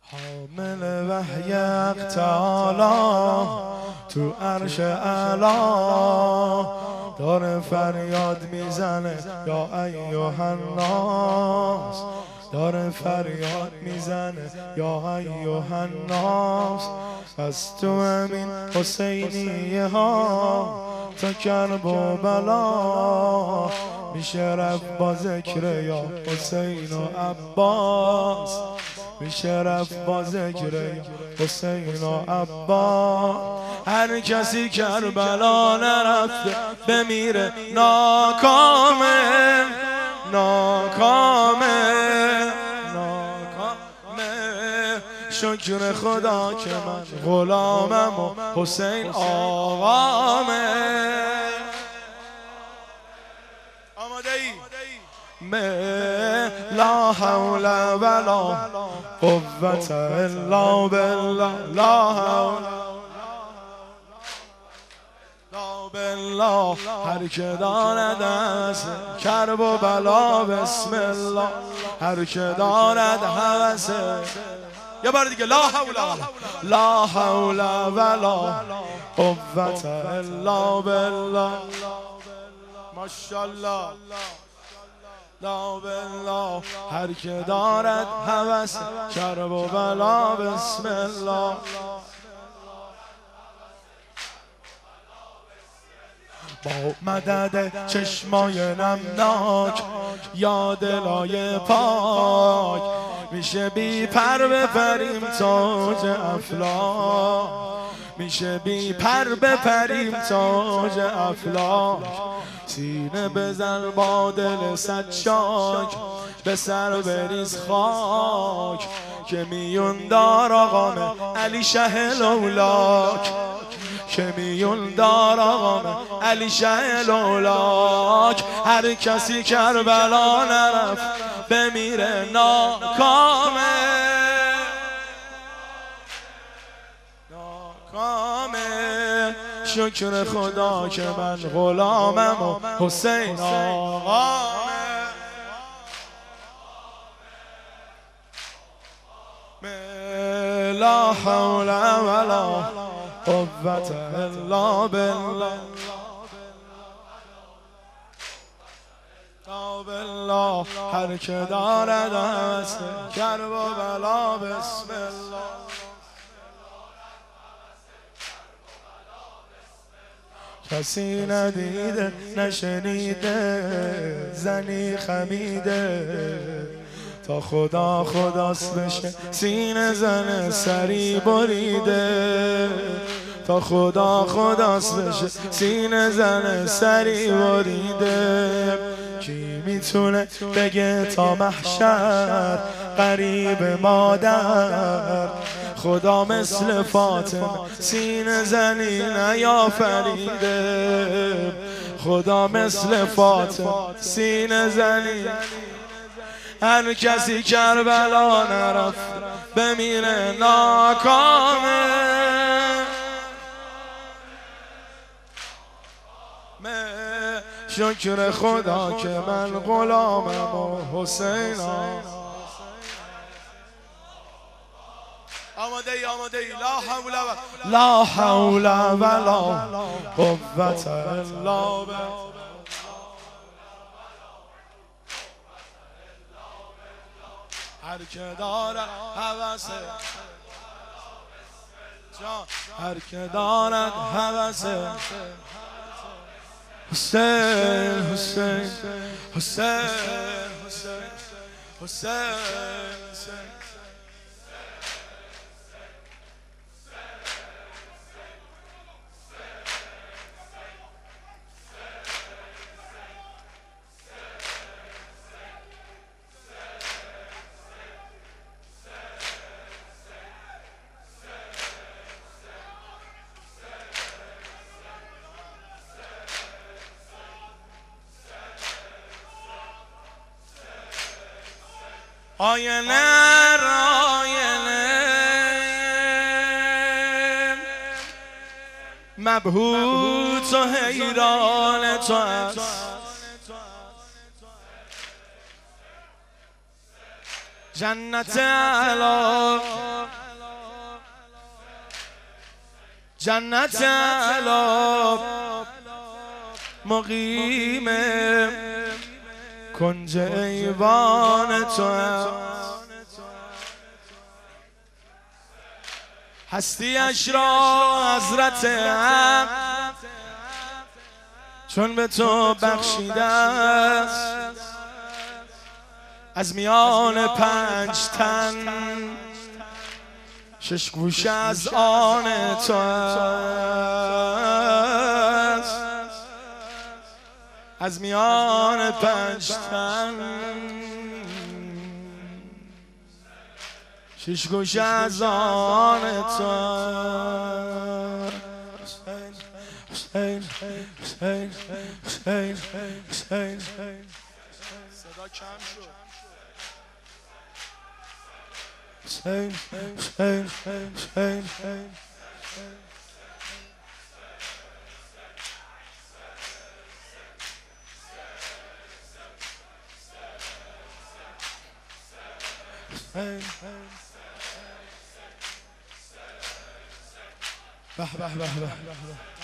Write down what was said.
حامل وحی حق تعالی تو عرش اعلا داره فریاد میزنه یا ایها الناس، داره فریاد میزنه یا ایها الناس. از تو همین حسینیه ها تا کرب و بلا میشه رفت با ذکر یا حسین و عباس، میشه رفت با ذکر حسین و عباس. هر کسی کربلا نرفته بمیره ناکامه، ناکامه، ناکامه. شکر خدا که من غلامم و حسین آقامه. آماده ای؟ لا حول ولا قوة الا بالله، لا حول لا بالله. هر که دارد از کرب و بلا بسم الله، هر که دارد هوس. یه بار دیگه لا حول لا حول ولا قوة الا بالله. ماشاءالله. لا بالله. هر که دارد هوس کرب و بلا بسم الله. با مدد چشمای نمناک یا دلای پاک میشه بی پر بپریم تاج افلاک، میشه بی پر بپریم تاج افلاک. سینه بزن با دل صد شاک، به سر بریز خاک که میون دار آقام علی شه لولاک، که میون دار آقام علی شه لولاک. هر کسی کربلا نرفت بمیره ناکامه، ناکامه. شکر خدا که من غلامم و حسین آقامه. لا حول ولا قوة الا بالله، لا بالله. هر که دارد هوس کرب و بلا بسم الله. کسی ندیده نشنیده زنی خمیده تا خدا خداست بشه سینه زن سری بریده، تا خدا خداست بشه سینه زن سری بریده. کی میتونه بگه تا محشر قریب مادر خدا مثل فاطمه سینه زنی نیافریده، خدا مثل فاطمه سینه زنی. هر کسی کربلا نرفت بمیره ناکامه. شکر خدا که من غلامم و حسین. آماده ای؟ آماده ای؟ لا حول ولا قوة الا بالله. هر که دارد هوس هر که دارد هوس حسین حسین حسین حسین حسین. آینه آینه مبهوت و حیران تو است، جنت علا جنت علا مقیم کنج ایوان تو هستیش را حضرت حق چون به تو بخشیده است از میان 5 تن 6 گوشه از آن تو است از میان 5 تن 6 گوشه از آن تو حسین حسین حسین حسین صدا کم شد حسین حسین حسین به به به به